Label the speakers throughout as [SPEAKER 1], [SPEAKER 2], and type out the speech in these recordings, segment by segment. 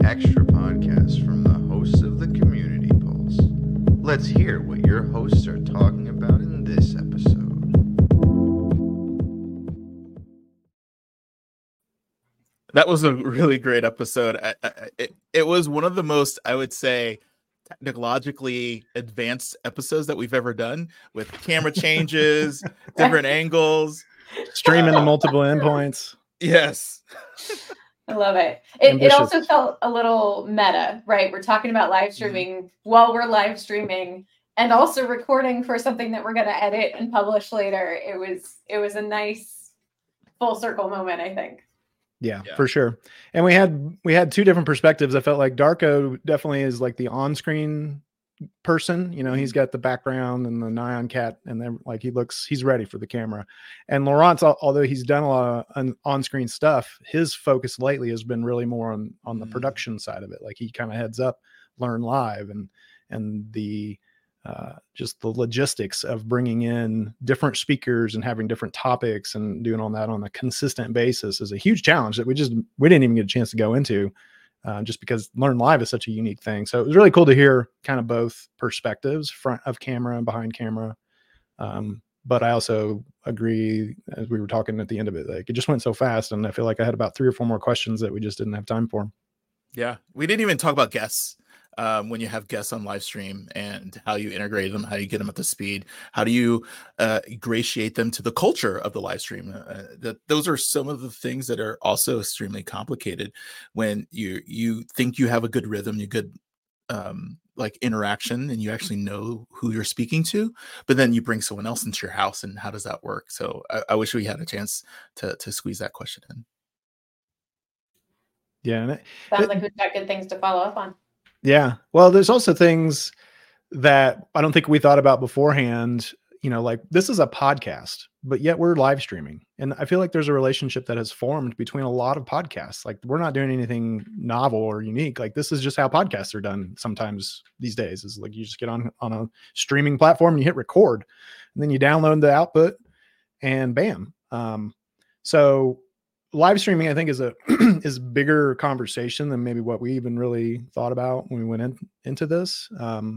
[SPEAKER 1] extra podcast from the hosts of the Community Pulse. Let's hear what your hosts are talking about in this episode.
[SPEAKER 2] That was a really great episode. It was one of the most, I would say, technologically advanced episodes that we've ever done, with camera changes, different angles,
[SPEAKER 3] streaming to multiple endpoints.
[SPEAKER 2] Yes.
[SPEAKER 4] I love it. It also felt a little meta, right? We're talking about live streaming while we're live streaming and also recording for something that we're going to edit and publish later. It was a nice full circle moment, I think.
[SPEAKER 3] Yeah, for sure. And we had two different perspectives. I felt like Darko definitely is like the on-screen person. You know, he's got the background and the Nyan Cat, and then like he's ready for the camera. And Laurent, although he's done a lot of on-screen stuff, his focus lately has been really more on the production side of it. Like he kind of heads up Learn Live and the just the logistics of bringing in different speakers and having different topics and doing all that on a consistent basis is a huge challenge that we didn't even get a chance to go into just because Learn Live is such a unique thing. So it was really cool to hear kind of both perspectives, front of camera and behind camera. But I also agree, as we were talking at the end of it, like it just went so fast, and I feel like I had about 3 or 4 more questions that we just didn't have time for.
[SPEAKER 2] Yeah, we didn't even talk about guests. When you have guests on live stream and how you integrate them, how you get them up to speed, how do you ingratiate them to the culture of the live stream? Those are some of the things that are also extremely complicated when you think you have a good rhythm, you good like interaction, and you actually know who you're speaking to, but then you bring someone else into your house, and how does that work? So I wish we had a chance to squeeze that question in.
[SPEAKER 3] Yeah,
[SPEAKER 4] sounds like we've got good things to follow up on.
[SPEAKER 3] Yeah. Well, there's also things that I don't think we thought about beforehand, you know, like this is a podcast, but yet we're live streaming. And I feel like there's a relationship that has formed between a lot of podcasts. Like we're not doing anything novel or unique. Like this is just how podcasts are done sometimes these days, is like you just get on a streaming platform and you hit record and then you download the output and bam. So live streaming, I think, is a bigger conversation than maybe what we even really thought about when we went into this.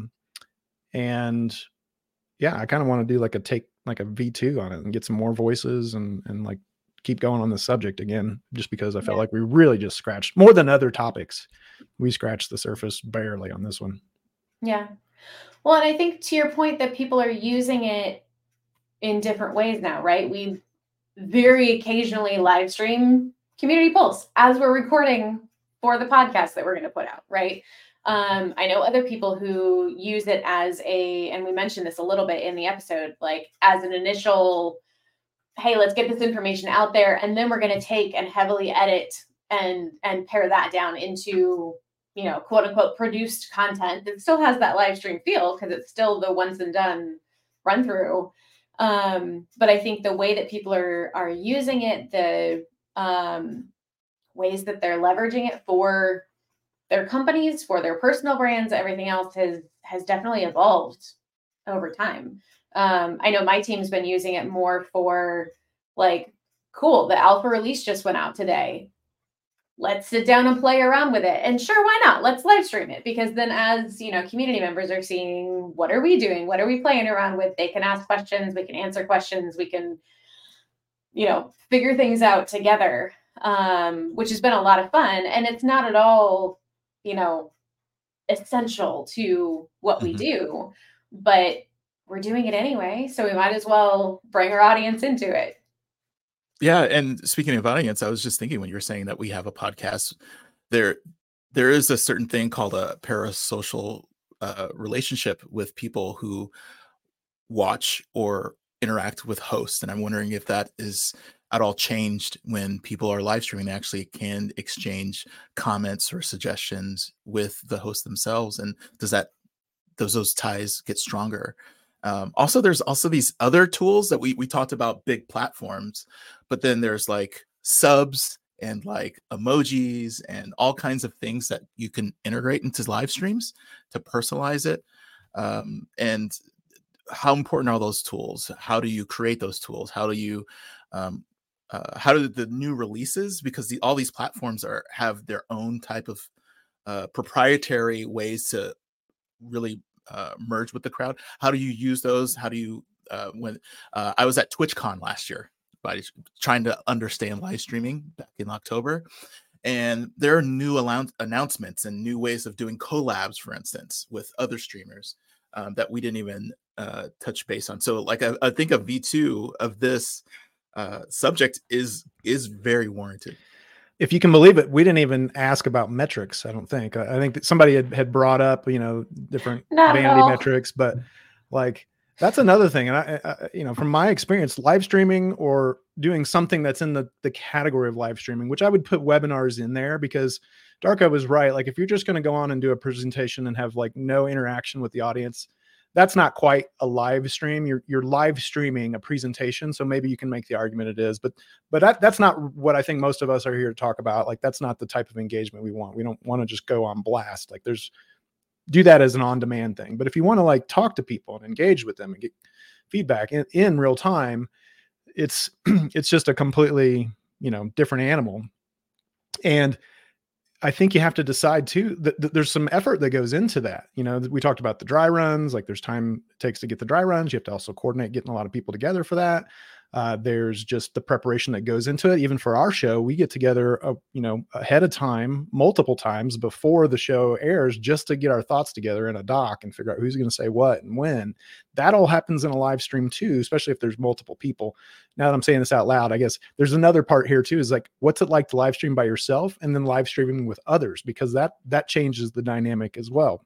[SPEAKER 3] And yeah, I kind of want to do like a V2 on it and get some more voices and like keep going on the subject again, just because I felt like we really just scratched more than other topics. We scratched the surface barely on this one.
[SPEAKER 4] Yeah. Well, and I think to your point that people are using it in different ways now, right? We very occasionally live stream Community Pulse as we're recording for the podcast that we're going to put out, right? I know other people who use it as and we mentioned this a little bit in the episode, like as an initial, hey, let's get this information out there, and then we're going to take and heavily edit and pare that down into, you know, quote unquote produced content that still has that live stream feel because it's still the once and done run through. But I think the way that people are using it, the ways that they're leveraging it for their companies, for their personal brands, everything else has definitely evolved over time. I know my team's been using it more for like, cool, the alpha release just went out today. Let's sit down and play around with it. And sure, why not? Let's live stream it, because then as, you know, community members are seeing, what are we doing? What are we playing around with? They can ask questions, we can answer questions, we can, you know, figure things out together, which has been a lot of fun. And it's not at all, you know, essential to what we do, but we're doing it anyway. So we might as well bring our audience into it.
[SPEAKER 2] Yeah, and speaking of audience, I was just thinking when you were saying that we have a podcast, there is a certain thing called a parasocial relationship with people who watch or interact with hosts, and I'm wondering if that is at all changed when people are live streaming. They actually can exchange comments or suggestions with the host themselves, and does those ties get stronger? Also, there's also these other tools that we talked about, big platforms, but then there's like subs and like emojis and all kinds of things that you can integrate into live streams to personalize it. And how important are those tools? How do you create those tools? How do you how do the new releases, because all these platforms have their own type of proprietary ways to really merge with the crowd? How do you use those? How do you when I was at TwitchCon last year, trying to understand live streaming back in October, and there are new announcements and new ways of doing collabs, for instance, with other streamers that we didn't even touch base on. So like I think a V2 of this subject is very warranted.
[SPEAKER 3] If you can believe it, we didn't even ask about metrics. I don't think. I think that somebody had brought up, different vanity metrics, but like that's another thing. And I, from my experience, live streaming or doing something that's in the category of live streaming, which I would put webinars in there, because Darko was right. Like if you're just going to go on and do a presentation and have like no interaction with the audience, that's not quite a live stream. You're live streaming a presentation. So maybe you can make the argument it is, but that's not what I think most of us are here to talk about. Like that's not the type of engagement we want. We don't want to just go on blast. Like do that as an on-demand thing. But if you want to like talk to people and engage with them and get feedback in real time, it's just a completely, different animal. And I think you have to decide too that there's some effort that goes into that. We talked about the dry runs, like there's time it takes to get the dry runs. You have to also coordinate getting a lot of people together for that. There's just the preparation that goes into it. Even for our show, we get together, ahead of time, multiple times before the show airs, just to get our thoughts together in a doc and figure out who's going to say what and when. That all happens in a live stream too, especially if there's multiple people. Now that I'm saying this out loud, I guess there's another part here too, is like, what's it like to live stream by yourself and then live streaming with others? Because that changes the dynamic as well.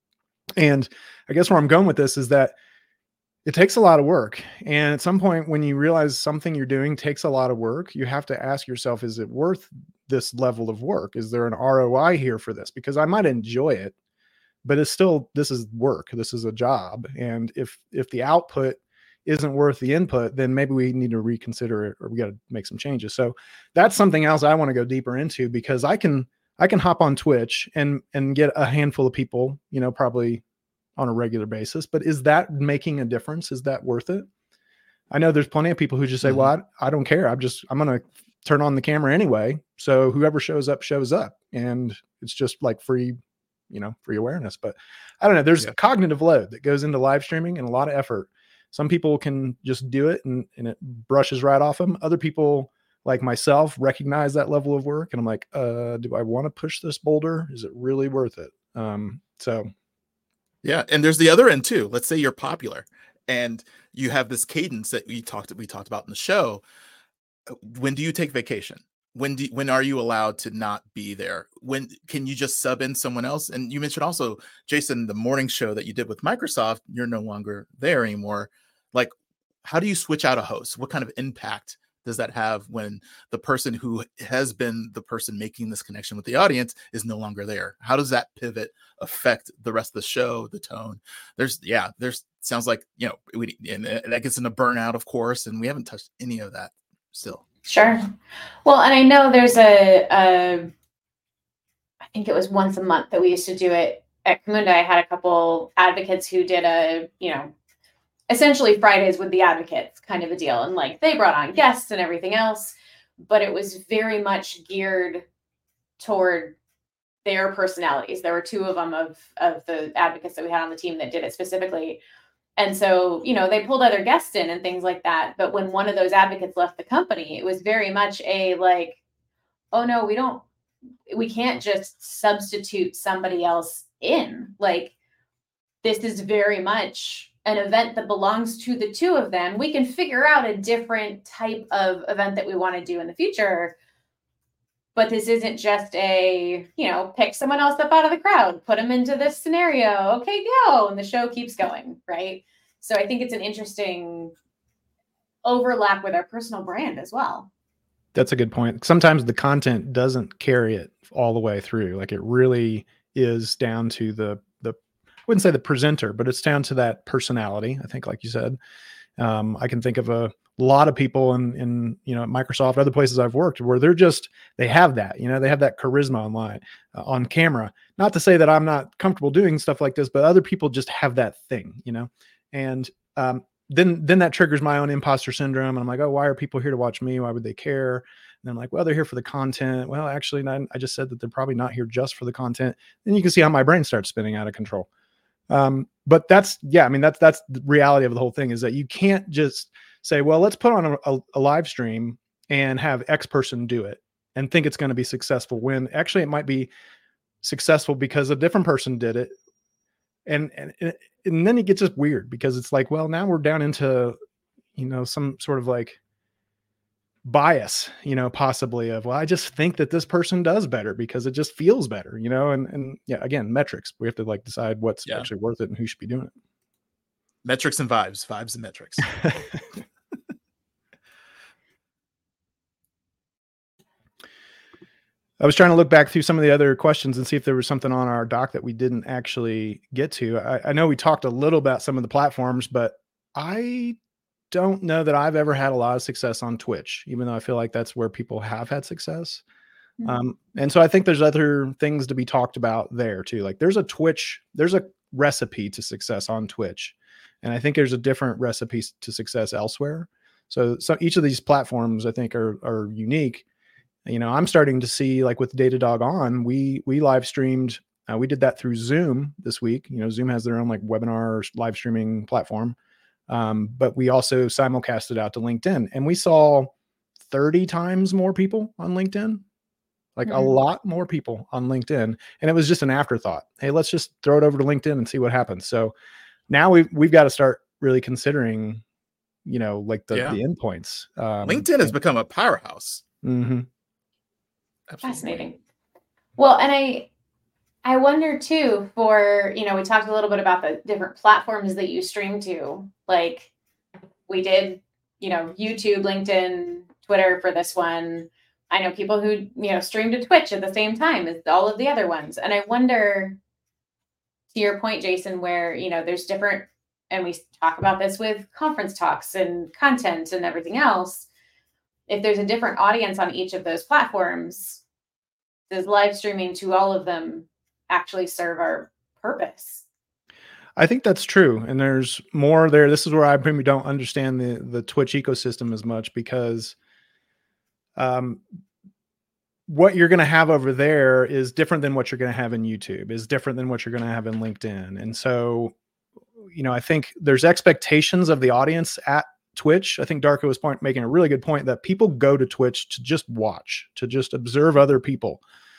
[SPEAKER 3] And I guess where I'm going with this is that it takes a lot of work. And at some point when you realize something you're doing takes a lot of work, you have to ask yourself, is it worth this level of work? Is there an ROI here for this? Because I might enjoy it, but this is work. This is a job. And if the output isn't worth the input, then maybe we need to reconsider it, or we got to make some changes. So that's something else I want to go deeper into, because I can hop on Twitch and get a handful of people, probably on a regular basis, but is that making a difference? Is that worth it? I know there's plenty of people who just say, well, I don't care. I'm going to turn on the camera anyway. So whoever shows up. And it's just like free awareness. But I don't know. There's a cognitive load that goes into live streaming and a lot of effort. Some people can just do it and it brushes right off them. Other people like myself recognize that level of work. And I'm like, do I want to push this boulder? Is it really worth it?
[SPEAKER 2] Yeah. And there's the other end too. Let's say you're popular and you have this cadence that we talked about in the show. When do you take vacation? When are you allowed to not be there? When can you just sub in someone else? And you mentioned also, Jason, the morning show that you did with Microsoft, you're no longer there anymore. Like, how do you switch out a host? What kind of impact does that have when the person who has been the person making this connection with the audience is no longer there? How does that pivot affect the rest of the show, the tone? There's sounds like, and that gets into burnout, of course, and we haven't touched any of that still.
[SPEAKER 4] Sure. Well, and I know there's I think it was once a month that we used to do it at Camunda. I had a couple advocates who did essentially Fridays with the advocates kind of a deal. And like they brought on guests and everything else, but it was very much geared toward their personalities. There were two of them of the advocates that we had on the team that did it specifically. And so, they pulled other guests in and things like that. But when one of those advocates left the company, it was very much a like, oh no, we can't just substitute somebody else in. Like, this is very much an event that belongs to the two of them. We can figure out a different type of event that we want to do in the future. But this isn't just pick someone else up out of the crowd, put them into this scenario. Okay, go. And the show keeps going, right? So I think it's an interesting overlap with our personal brand as well.
[SPEAKER 3] That's a good point. Sometimes the content doesn't carry it all the way through. Like it really is down to the I wouldn't say the presenter, but it's down to that personality. I think, like you said, I can think of a lot of people in at Microsoft, other places I've worked, where they have that, they have that charisma online, on camera. Not to say that I'm not comfortable doing stuff like this, but other people just have that thing, and then that triggers my own imposter syndrome. And I'm like, oh, why are people here to watch me? Why would they care? And I'm like, well, they're here for the content. Well, actually, I just said that they're probably not here just for the content. Then you can see how my brain starts spinning out of control. But that's the reality of the whole thing, is that you can't just say, well, let's put on a live stream and have X person do it and think it's going to be successful, when actually it might be successful because a different person did it. And then it gets just weird, because it's like, well, now we're down into, some sort of like bias, possibly of, well, I just think that this person does better because it just feels better, and yeah, again, metrics. We have to like decide what's actually worth it and who should be doing it.
[SPEAKER 2] Metrics and vibes and metrics.
[SPEAKER 3] I was trying to look back through some of the other questions and see if there was something on our doc that we didn't actually get to. I know we talked a little about some of the platforms, but I don't know that I've ever had a lot of success on Twitch, even though I feel like that's where people have had success. And so I think there's other things to be talked about there too. Like there's a recipe to success on Twitch. And I think there's a different recipe to success elsewhere. So each of these platforms I think are unique. I'm starting to see, like with Datadog On, we live streamed. We did that through Zoom this week. Zoom has their own like webinar live streaming platform. But we also simulcasted out to LinkedIn, and we saw 30 times more people on LinkedIn, like a lot more people on LinkedIn. And it was just an afterthought. Hey, let's just throw it over to LinkedIn and see what happens. So now we've got to start really considering, like the endpoints.
[SPEAKER 2] LinkedIn has become a powerhouse.
[SPEAKER 3] Mm-hmm.
[SPEAKER 2] Absolutely.
[SPEAKER 4] Fascinating. Well, and I wonder too, for, we talked a little bit about the different platforms that you stream to. Like we did, YouTube, LinkedIn, Twitter for this one. I know people who, stream to Twitch at the same time as all of the other ones. And I wonder, to your point, Jason, where, there's different, and we talk about this with conference talks and content and everything else. If there's a different audience on each of those platforms, does live streaming to all of them actually serve our purpose?
[SPEAKER 3] I think that's true. And there's more there. This is where I maybe don't understand the Twitch ecosystem as much, because what you're going to have over there is different than what you're going to have in YouTube, is different than what you're going to have in LinkedIn. And so, I think there's expectations of the audience at Twitch. I think Darko was making a really good point that people go to Twitch to just watch, to just observe other people.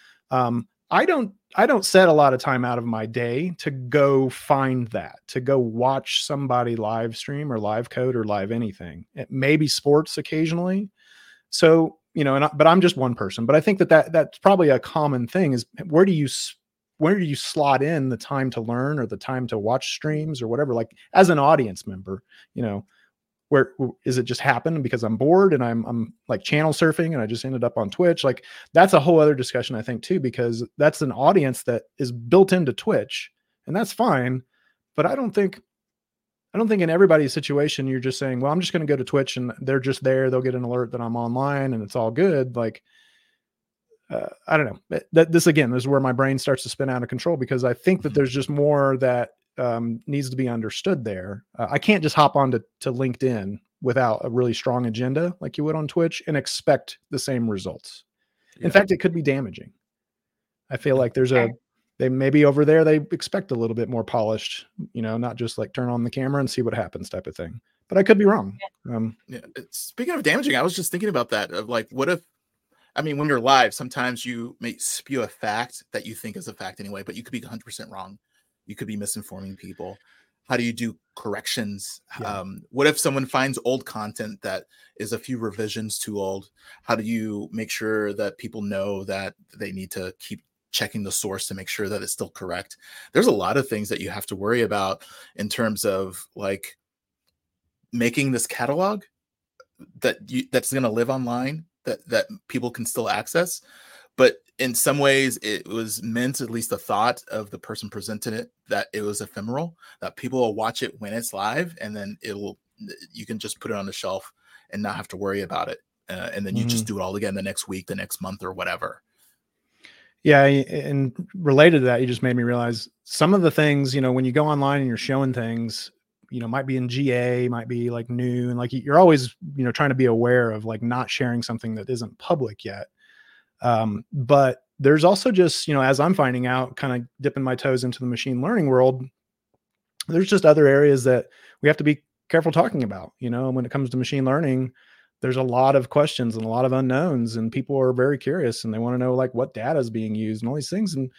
[SPEAKER 3] I don't set a lot of time out of my day to go find that, to go watch somebody live stream or live code or live anything. It may be sports occasionally. So, but I'm just one person, but I think that's probably a common thing, is where do you slot in the time to learn or the time to watch streams or whatever, like as an audience member, where is it just happen because I'm bored and I'm like channel surfing and I just ended up on Twitch? Like that's a whole other discussion, I think, too, because that's an audience that is built into Twitch, and that's fine. But I don't think in everybody's situation, you're just saying, well, I'm just going to go to Twitch and they're just there. They'll get an alert that I'm online and it's all good. Like, I don't know. This is where my brain starts to spin out of control, because I think that there's just more that needs to be understood there. I can't just hop on to LinkedIn without a really strong agenda like you would on Twitch and expect the same results. In fact, it could be damaging. I feel like they maybe over there, they expect a little bit more polished, not just like turn on the camera and see what happens type of thing. But I could be wrong.
[SPEAKER 2] Speaking of damaging, I was just thinking about that, of like, what if, when you're live, sometimes you may spew a fact that you think is a fact anyway, but you could be 100% wrong. You could be misinforming people. How do you do corrections?
[SPEAKER 3] Yeah.
[SPEAKER 2] What if someone finds old content that is a few revisions too old? How do you make sure that people know that they need to keep checking the source to make sure that it's still correct? There's a lot of things that you have to worry about in terms of like making this catalog that's going to live online, that people can still access. But in some ways, it was meant, at least the thought of the person presenting it, that it was ephemeral, that people will watch it when it's live, and then you can just put it on the shelf and not have to worry about it. And then you just do it all again the next week, the next month, or whatever.
[SPEAKER 3] Yeah. And related to that, you just made me realize some of the things, when you go online and you're showing things, might be in GA, might be like new, and like you're always, trying to be aware of like not sharing something that isn't public yet. But there's also just, as I'm finding out, kind of dipping my toes into the machine learning world, there's just other areas that we have to be careful talking about. When it comes to machine learning, there's a lot of questions and a lot of unknowns, and people are very curious and they want to know like what data is being used and all these things. And,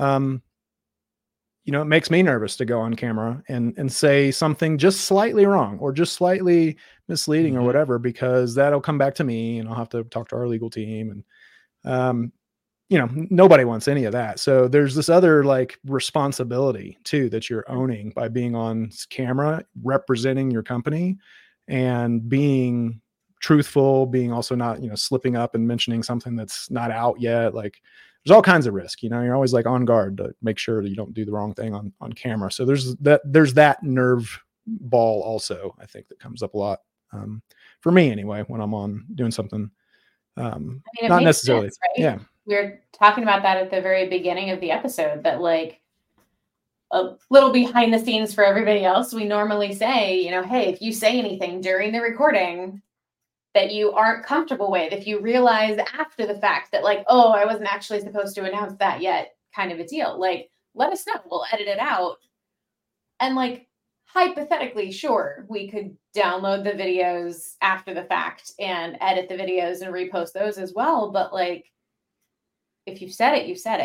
[SPEAKER 3] it makes me nervous to go on camera and say something just slightly wrong or just slightly misleading or whatever, because that'll come back to me and I'll have to talk to our legal team. And, nobody wants any of that. So there's this other like responsibility too, that you're owning by being on camera, representing your company and being truthful, being also not, slipping up and mentioning something that's not out yet. Like there's all kinds of risk, you're always like on guard to make sure that you don't do the wrong thing on camera. So there's that nerve ball also, I think, that comes up a lot. For me anyway, when I'm on doing something, not necessarily.
[SPEAKER 4] Sense, right?
[SPEAKER 3] Yeah.
[SPEAKER 4] We were talking about that at the very beginning of the episode, that like a little behind the scenes for everybody else. We normally say, hey, if you say anything during the recording that you aren't comfortable with, if you realize after the fact that like, oh, I wasn't actually supposed to announce that yet, kind of a deal, like, let us know, we'll edit it out. And like, hypothetically, sure, we could download the videos after the fact and edit the videos and repost those as well. But like, if you said it, you said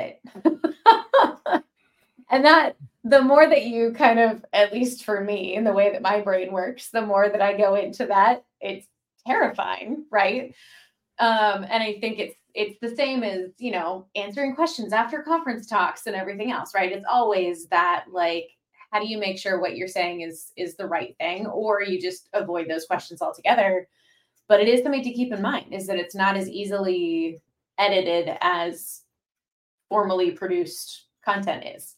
[SPEAKER 4] it. And that the more that you kind of, at least for me, in the way that my brain works, the more that I go into that, it's terrifying, right? And I think it's the same as, answering questions after conference talks and everything else, right? It's always that, like, how do you make sure what you're saying is the right thing, or you just avoid those questions altogether? But it is something to keep in mind, is that it's not as easily edited as formally produced content is.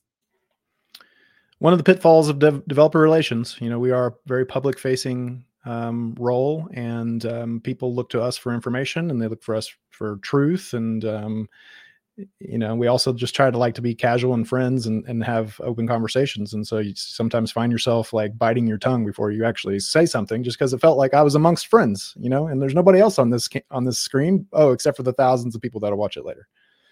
[SPEAKER 3] One of the pitfalls of developer relations, we are a very public facing role, and people look to us for information and they look for us for truth. And, we also just try to like to be casual and friends and have open conversations. And so you sometimes find yourself like biting your tongue before you actually say something, just because it felt like I was amongst friends, and there's nobody else on this screen. Oh, except for the thousands of people that'll watch it later.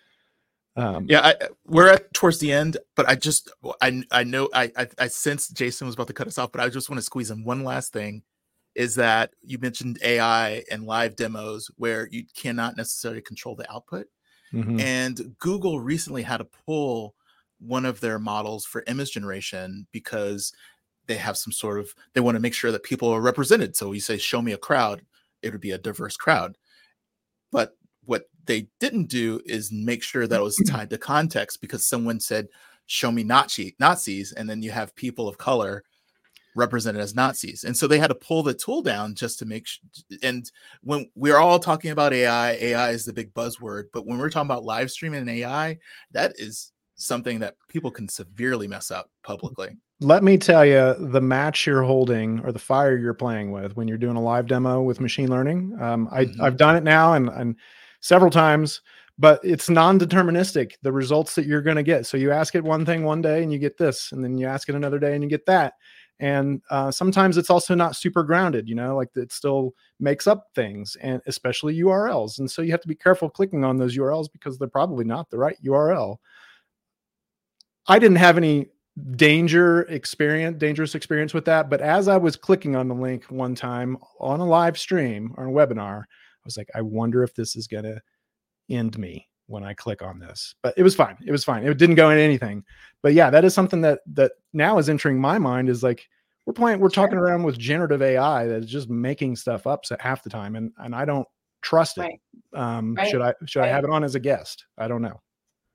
[SPEAKER 2] We're at towards the end, but I know I sensed Jason was about to cut us off, but I just want to squeeze in one last thing. Is that you mentioned AI and live demos where you cannot necessarily control the output. Mm-hmm. And Google recently had to pull one of their models for image generation because they have they want to make sure that people are represented. So you say, show me a crowd, it would be a diverse crowd. But what they didn't do is make sure that it was tied to context, because someone said, show me Nazis, and then you have people of color represented as Nazis. And so they had to pull the tool down just to make and when we're all talking about AI is the big buzzword, but when we're talking about live streaming and AI, that is something that people can severely mess up publicly.
[SPEAKER 3] Let me tell you, the match you're holding or the fire you're playing with when you're doing a live demo with machine learning. I've done it now and several times, but it's non-deterministic, the results that you're going to get. So you ask it one thing one day and you get this, and then you ask it another day and you get that. And sometimes it's also not super grounded, like it still makes up things, and especially URLs. And so you have to be careful clicking on those URLs because they're probably not the right URL. I didn't have any dangerous experience with that. But as I was clicking on the link one time on a live stream or a webinar, I was like, I wonder if this is going to end me when I click on this. But it was fine. It didn't go into anything. But yeah, that is something that now is entering my mind, is like, we're talking around with generative AI that is just making stuff up half the time. And I don't trust it. Right. Should I have it on as a guest? I don't know.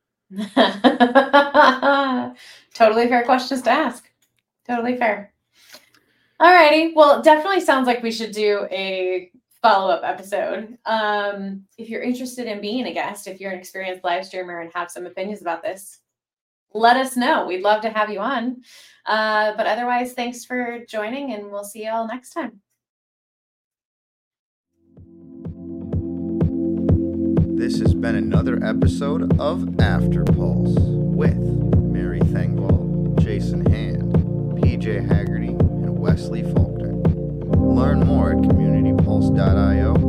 [SPEAKER 4] Totally fair questions to ask. Totally fair. All righty. Well, it definitely sounds like we should do a follow-up episode. If you're interested in being a guest, if you're an experienced live streamer and have some opinions about this, let us know. We'd love to have you on. But otherwise, thanks for joining, and we'll see you all next time.
[SPEAKER 1] This has been another episode of After Pulse with Mary Thengvall, Jason Hand, PJ Haggerty, and Wesley Faulkner. Learn more at communitypulse.io